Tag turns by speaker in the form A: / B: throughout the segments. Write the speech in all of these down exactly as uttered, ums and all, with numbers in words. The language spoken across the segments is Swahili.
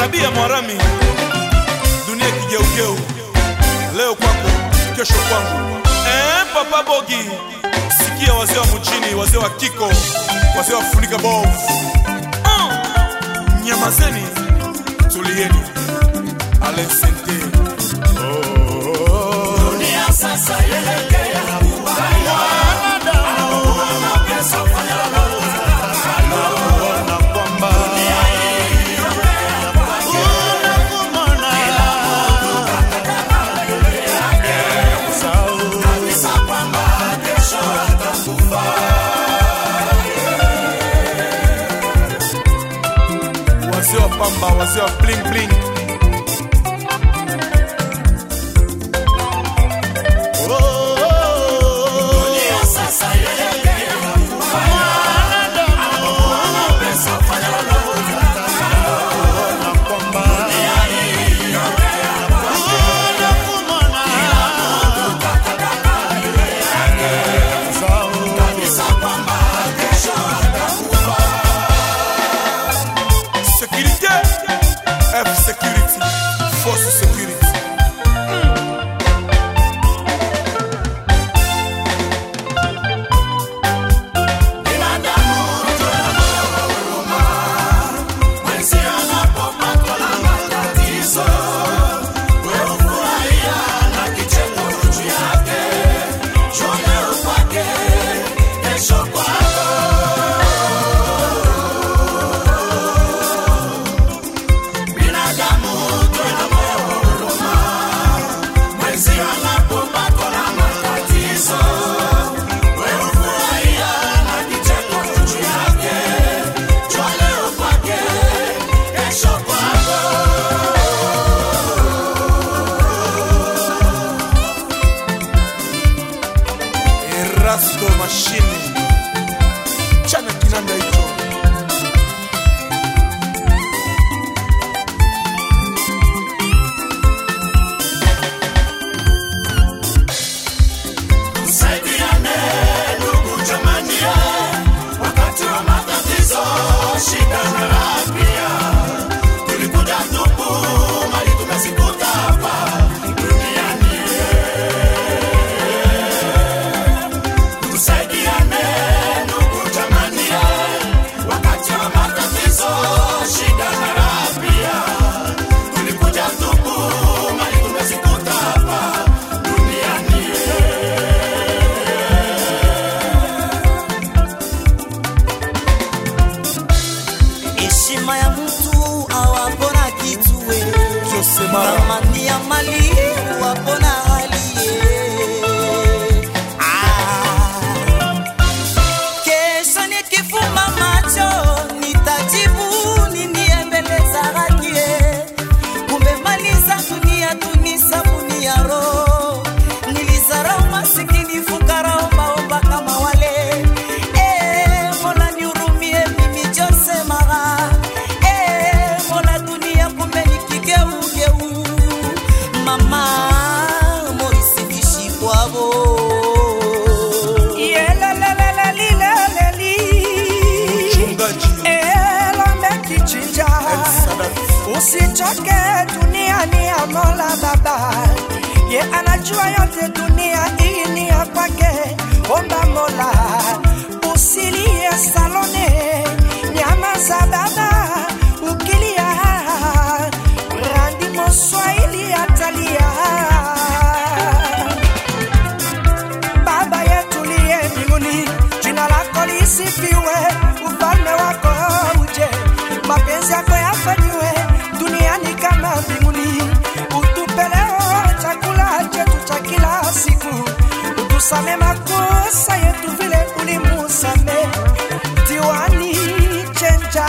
A: Nabii Mwarami, dunia kigeugeu, leo kwako, kesho kwangu. Eh, Papa Bogi, sikia wazee wa mchini, wazee wa kiko, wazee wa funika bovu. Uh, nyamazeni, tulieni, alesente. Oh,
B: dunia sasa yelekea kubaya, anaona pesa fanya lolote, anaona kwamba dunia hii yomea kwake, unakumona ila Mungu kakadabale yake, kabisa kwamba kesho atakufa.
A: wazee wa pamba, wazee wa bling bling. Rasto machine chana kinanda hicho.
B: Tusaidiane ndugu jamani, wakati wa matatizo, shida na raha pia. Tulikuja tupu, mali tumezikuta hapa duniani. Tusaidiane ndugu jamani, wakati wa matatizo, shida na raha pia. Tulikuja tupu, mali tumezikuta hapa duniani.
C: Heshima ya mtu awapona kitue, thamani ya mali wapona hali. Ah, kesho nikifumba macho nitajibu nini mbele za haki. Kumbe mali za dunia ni sabuni ya roho. Nilizarau masikini fukara omba omba kama wale. Eh, Mola nihurumie mimi Jose Mara. Eh, Mola dunia kumbe nikigeu mama Morisi bishi kwabo.
D: Yela la la la li la la li.
A: Mchungaji
D: Ela mekichinja. Usichoke, dunia ni ya Mola Baba. Ye anajua yote, dunia hii ni ya kwake. Omba Mola, usilie salone. Nyama za baba, ukilia Randi Moswahili atalia. Baba yetu liye mbinguni, jina lako lisifiwe, ufalme wako uje, mapenzi yako yafanywe duniani kama mbinguni. Utupe leo chakula chetu cha kila siku, utusame makosa yetu vile ulimusame Diwani Chenja.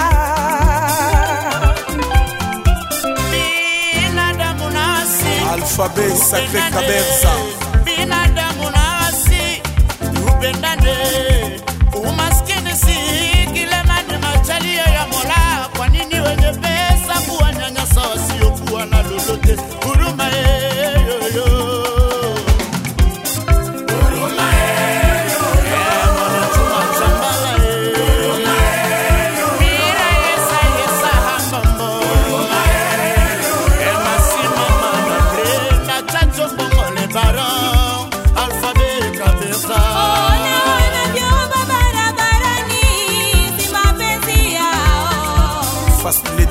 B: Binadamu nasi
A: Alphabet Sacré Kabersa.
B: binadamu nasi upendane, umaskini si kile mani machalia ya Mola. Kwa nini wenye pesa kuwanyanyasa wasiokuwa na lolote? Huruma yoyo, huruma yoyo, Mola tumachambala huruma yoyo, mira yesa yesa hambambo, huruma yoyo.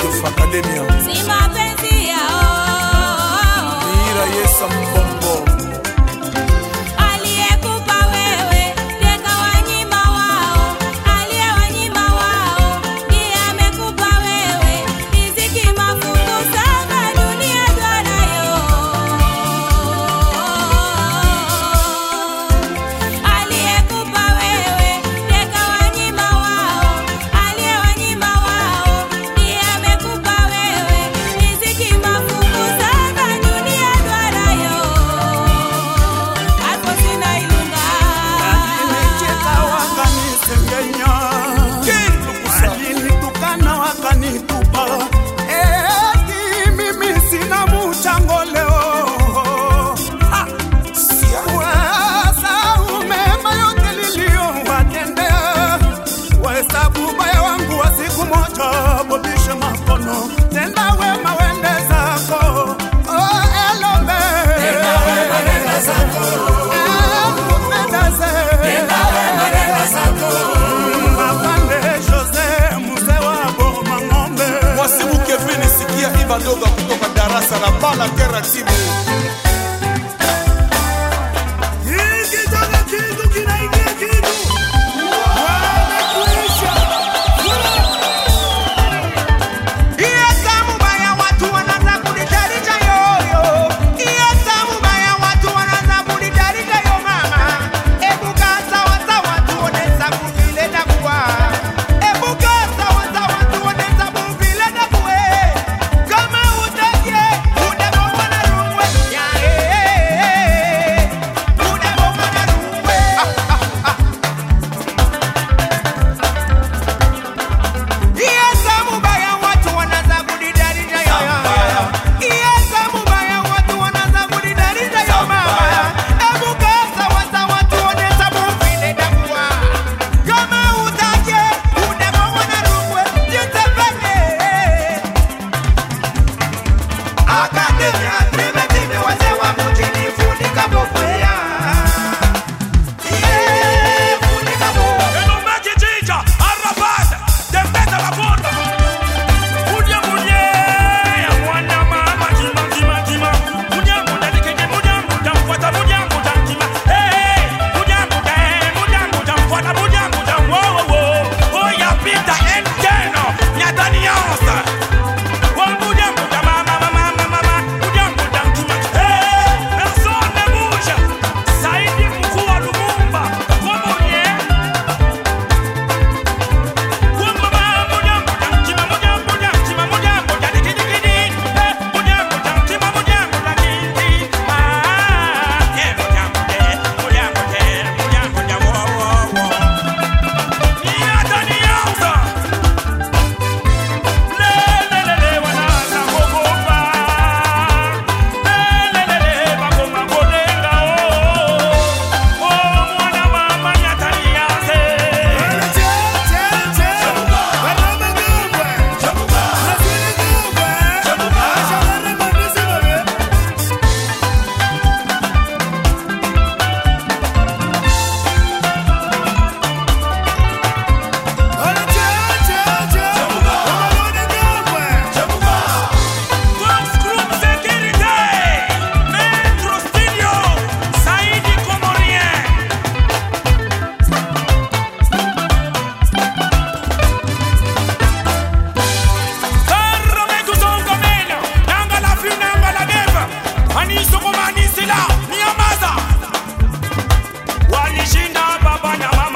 A: Radiof Academia.
C: Si mapenzi yao.
A: Mira Yesa Mbombo.
C: Aliyekupa wewe, teka wanyima wao. Aliyewanyima wao, ndiye amekupa wewe. Riziki mafungu saba dunia twanayo. Aliyekupa wewe, teka wanyima wao. Aliyewanyima wao, ndiye amekupa wewe. Riziki mafungu saba dunia twanayo. Hapo sina ilunga.
B: Alinicheka wakanisengenya, alinitukana wakanitupa, eti mimi sina mchango leo. Ha! Wasahau mema yote niliyowatendea, wahesabu ubaya wangu wa siku moja, bobishe makono, tenda wema wende zako. Oh, Elombe. Tenda wema wende zako.
A: Mwasibu Kevin sikia iba doga kutoka darasa la Bala Kera Tibu.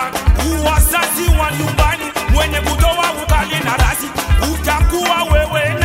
B: Nyumbani mwenye kutoa ukali na rasi, utakuwa wewe